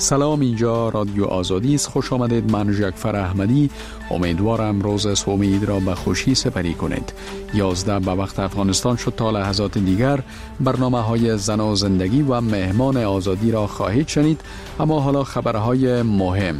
سلام، اینجا رادیو آزادی است. خوش آمدید. من جعفر احمدی امیدوارم روز سومید را به خوشی سپری کنید. 11 به وقت افغانستان شد. تا لحظات دیگر برنامه های زن و زندگی و مهمان آزادی را خواهید شنید. اما حالا خبرهای مهم.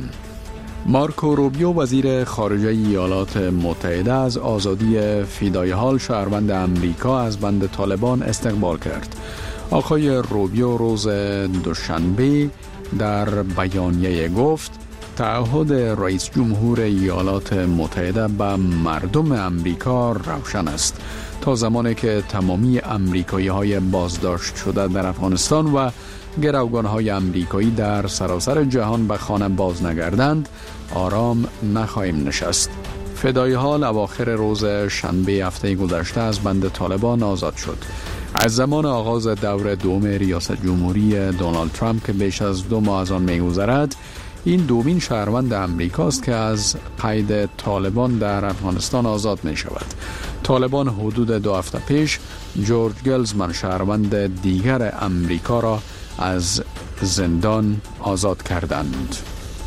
مارکو روبیو وزیر خارجه ایالات متحده از آزادی فدای حال شهروند امریکا از بند طالبان استقبال کرد. آقای روبیو روز دوشنبه در بیانیه گفت تعهد رئیس جمهور ایالات متحده به مردم امریکا روشن است. تا زمانی که تمامی امریکایی های بازداشت شده در افغانستان و گروگان های امریکایی در سراسر جهان به خانه باز نگردند، آرام نخواهیم نشست. فدای حال اواخر روز شنبه هفته گذشته از بند طالبان آزاد شد. از زمان آغاز دور دوم ریاست جمهوری دونالد ترامپ که بیش از 2 ماه از آن می‌گذرد، این دومین شهروند امریکاست که از قید طالبان در افغانستان آزاد می شود. طالبان حدود 2 هفته پیش جورج گلزمن شهروند دیگر امریکا را از زندان آزاد کردند.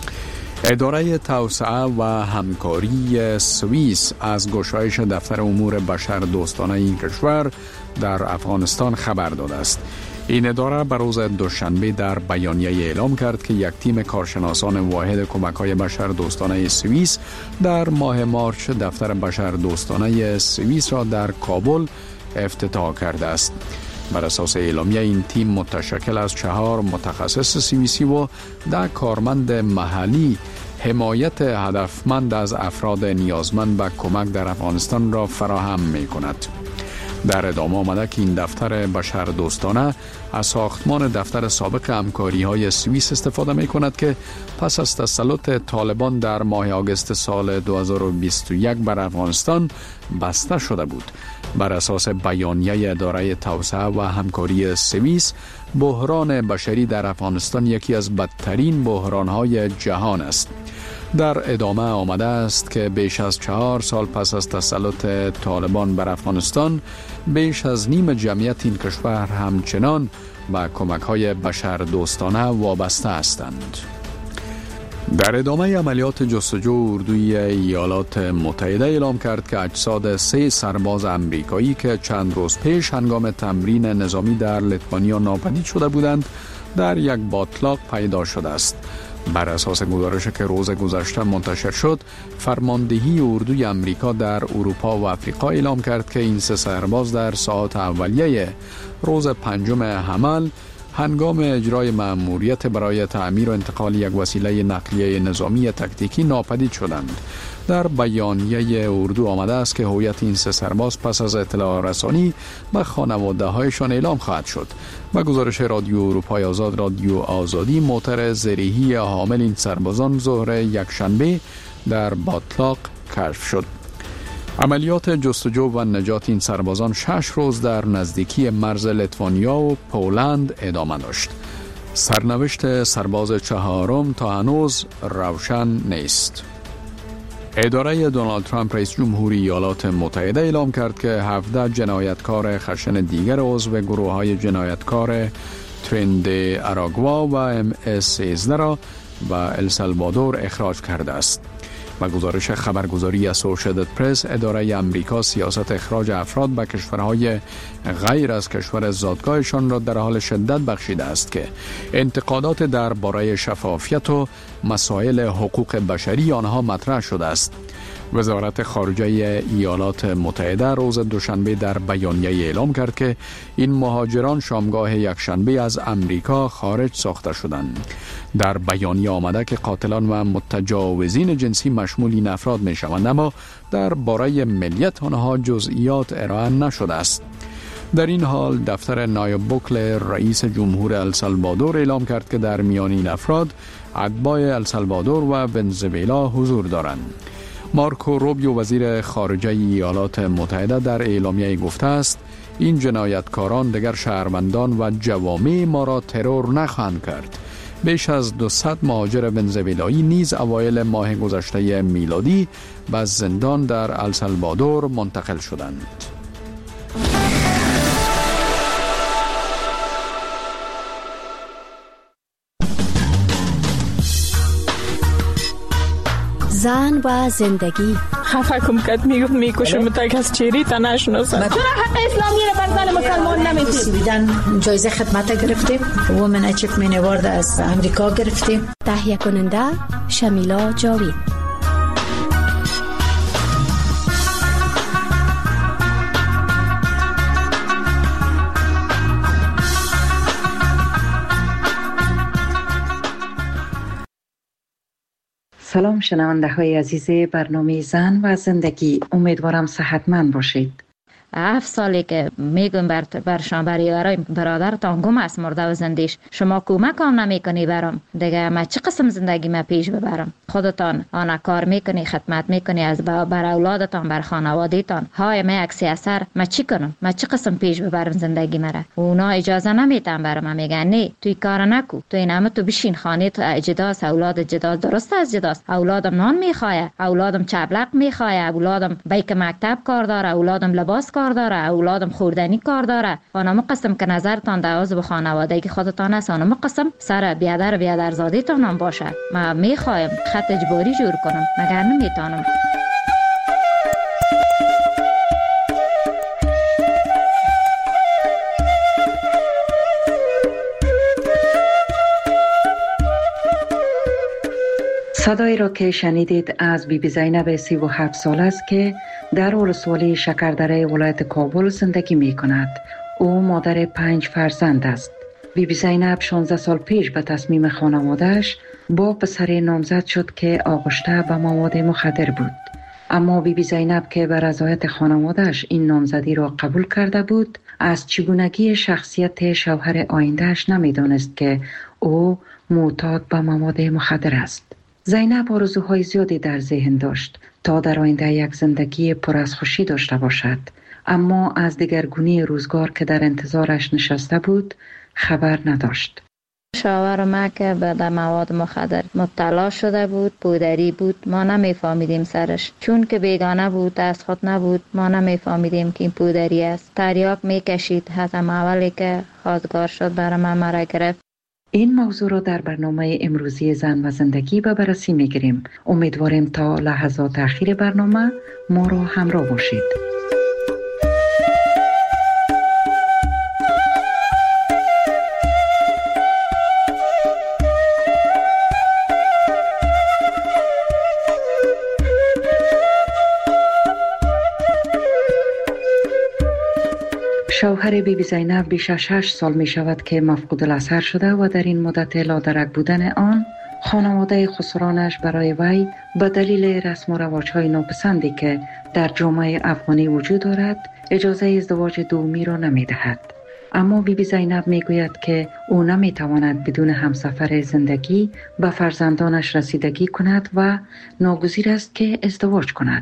اداره توسعه و همکاری سوئیس از گشایش دفتر امور بشر دوستانه این کشور در افغانستان خبر داده است. این اداره به روز دوشنبه در بیانیه اعلام کرد که یک تیم کارشناسان واحد کمک‌های بشر دوستانه سوئیس در ماه مارچ دفتر بشر دوستانه سوئیس را در کابل افتتاح کرده است. بر اساس اعلامیه این تیم متشکل از 4 متخصص سوئیسی و 10 کارمند محلی حمایت هدفمند از افراد نیازمند به کمک در افغانستان را فراهم می کند. در ادامه آمده که این دفتر بشر دوستانه از ساختمان دفتر سابق همکاری های سوئیس استفاده می کند که پس از تسلط طالبان در ماه آگوست سال 2021 بر افغانستان بسته شده بود. بر اساس بیانیه اداره توسعه و همکاری سوئیس، بحران بشری در افغانستان یکی از بدترین بحران‌های جهان است. در ادامه آمده است که بیش از 4 سال پس از تسلط طالبان بر افغانستان، بیش از نیم جمعیت این کشور همچنان به کمک‌های بشر دوستانه وابسته هستند. در ادامه عملیات جستجو، اردوی ایالات متحده اعلام کرد که اجساد 3 سرباز امریکایی که چند روز پیش هنگام تمرین نظامی در لیتوانیا ناپدید شده بودند، در یک باتلاق پیدا شده است. بر اساس گزارشی که روز گذشته منتشر شد، فرماندهی اردوی امریکا در اروپا و افریقا اعلام کرد که این 3 سرباز در ساعات اولیه روز 5 حمل هنگام اجرای مأموریت برای تعمیر و انتقال یک وسیله نقلیه نظامی تکتیکی ناپدید شدند. در بیانیه اردو آمده است که هویت این 3 سرباز پس از اطلاع رسانی به خانواده هایشان اعلام خواهد شد. با گزارش رادیو اروپای آزاد، رادیو آزادی، موتر زرهی حامل این سربازان ظهر یکشنبه در باتلاق کشف شد. عملیات جستجو و نجات این سربازان 6 روز در نزدیکی مرز لیتوانیا و پولند ادامه داشت. سرنوشت سرباز 4م تا هنوز روشن نیست. اداره دونالد ترامپ رئیس جمهور ایالات متحده اعلام کرد که 17 جنایتکار خشن دیگر عضو گروه‌های جنایتکار ترند اراگوا و MS-13 را به السالوادور اخراج کرده است. و گزارش خبرگزاری اسوسییتد پرس، اداره امریکا سیاست اخراج افراد به کشورهای غیر از کشور زادگاهشان را در حال شدت بخشیده است که انتقادات درباره شفافیت و مسائل حقوق بشری آنها مطرح شده است. وزارت خارجه ایالات متحده روز دوشنبه در بیانیه اعلام کرد که این مهاجران شامگاه یکشنبه از امریکا خارج ساخته شدند. در بیانیه آمده که قاتلان و متجاوزین جنسی مشمول این افراد می شوند، اما درباره ملیت آنها جزئیات ارائه نشده است. در این حال دفتر نایب بوکل رئیس جمهور السالوادور اعلام کرد که در میان این افراد اتباع السالوادور و ونزوئلا حضور دارند. مارکو روبیو وزیر خارجه ایالات متحده در اعلامیه گفته است این جنایتکاران دیگر شهروندان و جوامع ما را ترور نخواهند کرد. بیش از 200 مهاجر ونزوئلایی نیز اوایل ماه گذشته میلادی به زندان در السالوادور منتقل شدند. زن و زندگی. خفه کم کد میکشم تا کس چیری تا نشناسم. چرا حق اسلامی را بر زن مسلمان نمیدید؟ سویدن جایزه خدمت گرفتیم. وومن اچیومنت اوارد از امریکا گرفتیم. تهیه کننده شمیلا جاوید. سلام شنونده های عزیز برنامه زن و زندگی، امیدوارم صحتمند باشید. 7 سالی که میگم برشان برای برادرتان گم است مرده و زندیش، شما کمک هم نمیکنی برام دیگه. ما چه قسم زندگی ما پیش ببرم؟ خودتان آن کار میکنی، خدمت میکنی از بر اولادتان، بر خانوادهتان. های ما عکس اثر ما چی کنم؟ ما چه قسم پیش ببرم زندگی مرا؟ اونا اجازه نمیدن برام. میگن نه توی کار نکو، توی نام تو بشین خانه تو اجداس اولاد جداس. درست از جداس اولادم نان میخواه، اولادم چبلق میخواه، اولادم بیک مکتب کار داره، اولادم لباس کار داره، اولادم خوردنی کار داره. آنم قسم که نظرتان در عضو خانوادگی خودتان است، آنم قسم سر بیادر زادیتان هم باشه. ما میخوایم خط اجباری جور کنم مگر نمیتونم. صدایی را که شنیدید از بیبی زینب 37 ساله است که در ولسوالی شکردره ولایت کابل زندگی می کند. او مادر 5 فرزند است. بیبی زینب 16 سال پیش به تصمیم خانواده‌اش با پسر نامزد شد که آغشته به مواد مخدر بود. اما بیبی زینب که به رضایت خانواده‌اش این نامزدی را قبول کرده بود، از چگونگی شخصیت شوهر آینده‌اش نمی‌دانست که او معتاد به مواد مخدر است. زینب آرزوهای زیادی در ذهن داشت تا در آینده یک زندگی پر از خوشی داشته باشد، اما از دگرگونی روزگار که در انتظارش نشسته بود خبر نداشت. شوهر ما که به مواد مخدر مبتلا شده بود، پودری بود، ما نمیفهمیدیم سرش، چون که بیگانه بود، از خود نبود، ما نمیفهمیدیم که این پودری است. تریاک میکشید، حتی اولی که خواستگار شد برای من مرا گرفت. این موضوع را در برنامه امروزی زن و زندگی به بررسی میگیریم. امیدواریم تا لحظات اخیر برنامه ما را همراه باشید. شوهر بیبی زینب بیش از 6 سال می شود که مفقود الاثر شده و در این مدت لادرک بودن آن خانواده خسرانش برای وی به دلیل رسم و رواج‌های ناپسندی که در جامعه افغانی وجود دارد اجازه ازدواج دومی را نمی دهد. اما بیبی زینب می گوید که او نمی تواند بدون همسفر زندگی به فرزندانش رسیدگی کند و ناگزیر است که ازدواج کند.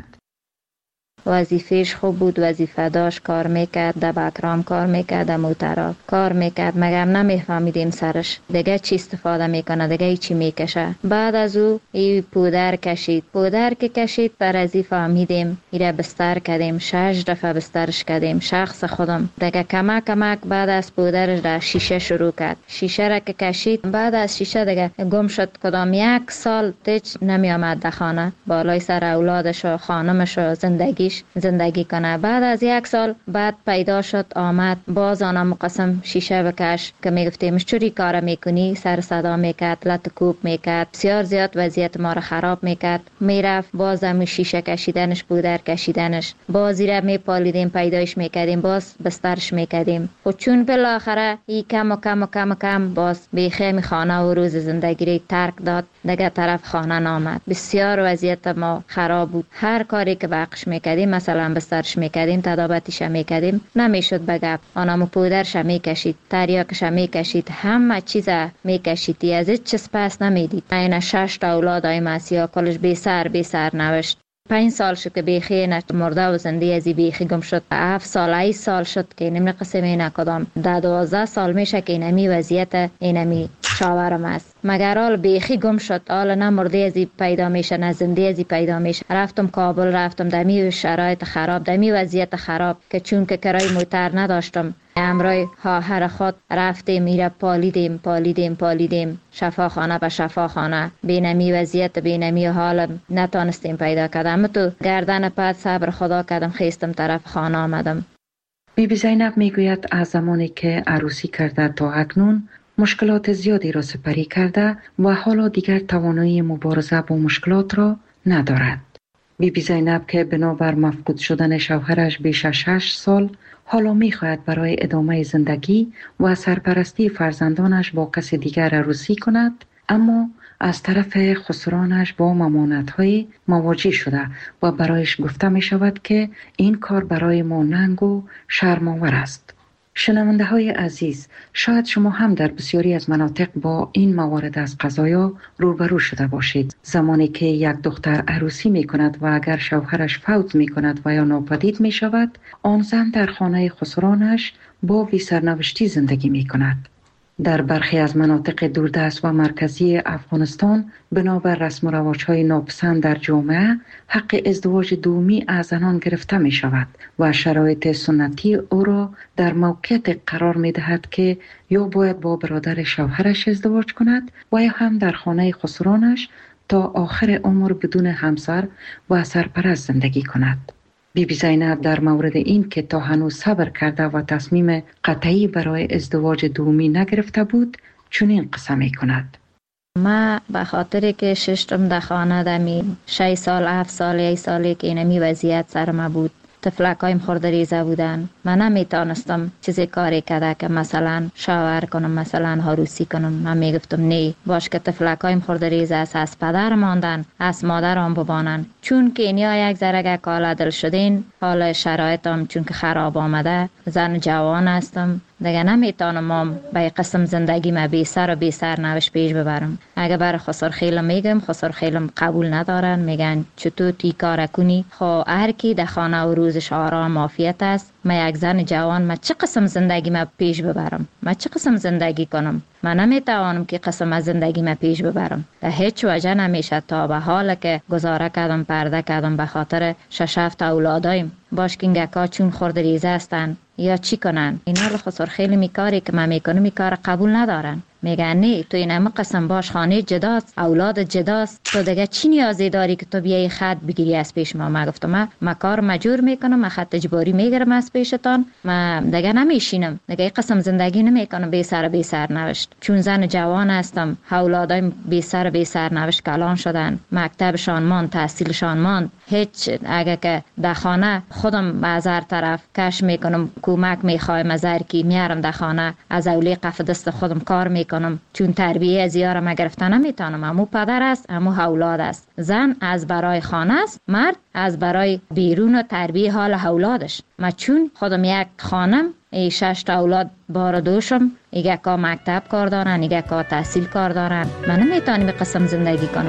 وظیفهش خوب بود، وظیفه داشت، کار میکرد، در بکرام کار میکرد، در موترا کار میکرد، مگم نمیفهمیدیم سرش دیگه چی استفاده میکنه، دیگه چی میکشه. بعد از او ای پودر که کشید در ازی فهمیدیم، ایره بستر کردیم، 6 دفعه بسترش کردیم، شخص خودم دیگه کمک بعد از پودرش در شیشه شروع کرد. شیشه را که کشید، بعد از شیشه دیگه گم شد. کدام 1 سال تیچ نمی آمد در خانه، بالای سر اولادش و خانمش و زندگی کنه. بعد از 1 سال بعد پیدا شد، آمد، باز آنم قسم شیشه بکش که میگفتیمش چوری کار میکنی، سر صدا میکرد، لط کوب میکرد، بسیار زیاد وضعیت ما را خراب میکرد. میرفت باز هم شیشه کشیدنش، پودر کشیدنش، بازی را میپالیدیم، پیدایش میکردیم، باز بسترش میکردیم. و چون بالاخره ای کم باز بیخیم خانه و روز زندگی را ترک داد، دیگه طرف خانه نامد. بسیار وضعیت ما خراب بود. هر کاری که بقش میکردیم، مثلا بسترش میکردیم، تدابتش میکردیم، نمیشد بگب. آنم پودرش میکشید، تریاکش میکشید، همه چیز میکشید، از هیچ چیز پس نمیدید. این 6 تا اولاد های مسیحا کلش بی سر نوشت. 5 سال شد که بیخی مرده و زنده ازی بیخی گم شد. 7 سال 8 سال شد که نمی قسمی نکدام. 12 سال میشه که اینمی وضعیت اینمی شاورم است. مگر حال بیخی گم شد، حال نه مرده ازی پیدا میشه نه زنده ازی پیدا میشه. رفتم کابل، رفتم دمی شرایط خراب، دمی وضعیت خراب که چون که کرای موتر نداشتم، امرای خواهر خود رفتیم میره پالیدیم شفاخانه به شفاخانه، بینمی وضعیت بینمی حال نتانستیم پیدا کردم. تو گردن پد صبر خدا کردم، خیستم طرف خانه آمدم. بیبی زینب میگوید از زمانی که عروسی کرده تا اکنون مشکلات زیادی را سپری کرده و حالا دیگر توانایی مبارزه با مشکلات را ندارد. بیبی زینب که بنابر مفقود شدن شوهرش بیش از 6 سال حالا میخواهد برای ادامه زندگی و سرپرستی فرزندانش با کسی دیگر عروسی کند، اما از طرف خسرانش با ممانعت‌های مواجه شده و برایش گفته می شود که این کار برای ما ننگ و شرم‌آور است. شنونده های عزیز، شاید شما هم در بسیاری از مناطق با این موارد از قضایا روبرو شده باشید. زمانی که یک دختر عروسی می کند و اگر شوهرش فوت می کند و یا ناپدید می شود، آن زن در خانه خسرانش با وی سرنوشتی زندگی می کند. در برخی از مناطق دوردست و مرکزی افغانستان بنابر رسم و رواج‌های ناپسند در جامعه حق ازدواج دومی از زنان گرفته می شود و شرایط سنتی او را در موقعیت قرار می دهد که یا باید با برادر شوهرش ازدواج کند و یا هم در خانه خسرانش تا آخر عمر بدون همسر و سرپرست زندگی کند. بیبی زینب در مورد این که تا هنوز صبر کرده و تصمیم قطعی برای ازدواج دومی نگرفته بود چنین قصه می کند. ما به خاطر که ششتم در خانه دمی 6 سال 7 سال 1 سالی که اینمی وضعیت سر ما بود، تفلکایم خورده ریزه بودن، من نمیتونستم چیزی کاری کرده که مثلا شاور کنم، مثلا عروسی کنم. من میگفتم نه، باش که تفلکایم خورده ریزه است، از پدر ماندن از مادرم ببانن، چون که اینیا یک ذره کالا دل شدین، حال شرایطم چون که خراب آمده، زن جوان هستم دیگه، نمیتونم به قسم زندگی ما بی سر و بی سر نوش پیش ببرم. اگه بر خسر خیلم میگم، خسر خیلم قبول ندارن، میگن چطور تی کار کنی؟ خو هر کی در خانه و روزش آرام عافیت است. ما یک زن جوان، ما چه قسم زندگی ما پیش ببرم؟ ما چه قسم زندگی کنم؟ من نمیتوانم که قسم از زندگی ما پیش ببرم. در هیچ وجه نمیشه تا به حال که گزاره کردم پرده کردم به خاطر 6-7 اولادایم. باش که اینگکا چون خورده ریزه هستن یا چی کنن؟ اینا رو خسر خیلی میکاری که من میکنم میکار قبول ندارن. میگن نه، تو این همه قسم باش، خانه جداست، اولاد جداست، تو دیگه چی نیازی داری که تو بیایی خط بگیری از پیش ما؟ ما گفتم ما کار مجبور میکنم، ما خط اجباری میگیرم از پیشتان، ما دیگه نمیشینم، دیگه قسم زندگی نمیکنم بی سر نوشت. چون زن جوان هستم، اولادایم بی سر نوشت کلان شدن، مکتبشان مان، تحصیلشان مان، هیچ اگه که در خانه خودم از هر طرف کش میکنم، کمک میخوایم از هر کی، میارم در خانه از اولی قف دست خودم کار میکنم، چون تربیه از یارم ما گرفتن نمیتونم. امو پدر است، امو اولاد است. زن از برای خانه است، مرد از برای بیرون و تربیه حال اولادش. ما چون خودم یک خانم 6 تا اولاد بار دوشم، ایگه که مکتب کار دارن، ایگه که تحصیل کار دارن، من نمیتونم قسم زندگی کنم.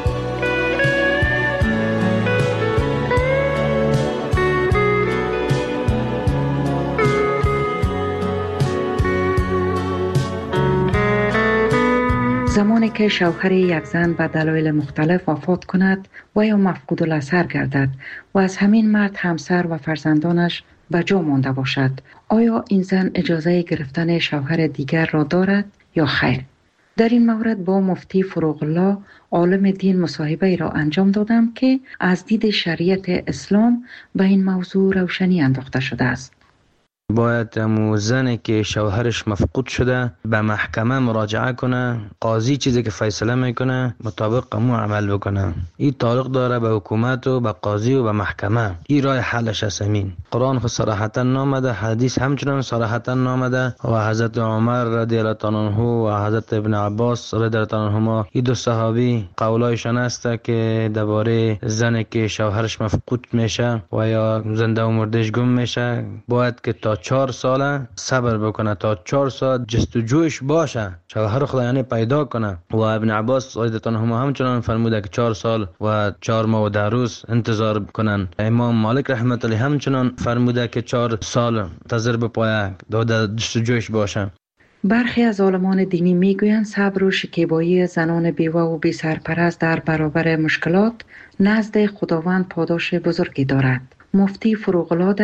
زمانی که شوهر یک زن به دلایل مختلف وفات کند و یا مفقود الاثر گردد و از همین مرد همسر و فرزندانش به جا مانده باشد، آیا این زن اجازه گرفتن شوهر دیگر را دارد یا خیر؟ در این مورد با مفتی فروغ الله عالم دین مصاحبه را انجام دادم که از دید شریعت اسلام به این موضوع روشنی انداخته شده است. باید زنی که شوهرش مفقود شده به محکمه مراجعه کنه، قاضی چیزی که فیصله میکنه مطابق امو عمل بکنه. این تعلق داره به حکومت و به قاضی و به محکمه. این راه حلش است. امین قرآن خود صراحتا نامده، حدیث همچنان صراحتا نامده و حضرت عمر رضی الله عنه و حضرت ابن عباس رضی الله عنهما این دو صحابی قولایشان است که درباره زنی که شوهرش مفقود میشه و یا زنده و مردش گم میشه باید که تا 4 سال صبر بکنه، تا 4 سال جستجوش باشه، شوهر خدا یعنی پیدا کنه. و ابن عباس رضی الله عنهما همچنان فرموده که 4 سال و 4 ماه و 10 روز انتظار کنن. امام مالک رحمت الله همچنان فرموده که 4 سال منتظر بپاید تا جستجوش باشه. برخی از عالمان دینی میگویند صبر و شکیبایی زنان بیوه و بی سرپرست در برابر مشکلات نزد خداوند پاداش بزرگی دارد. مفتی فروغ الله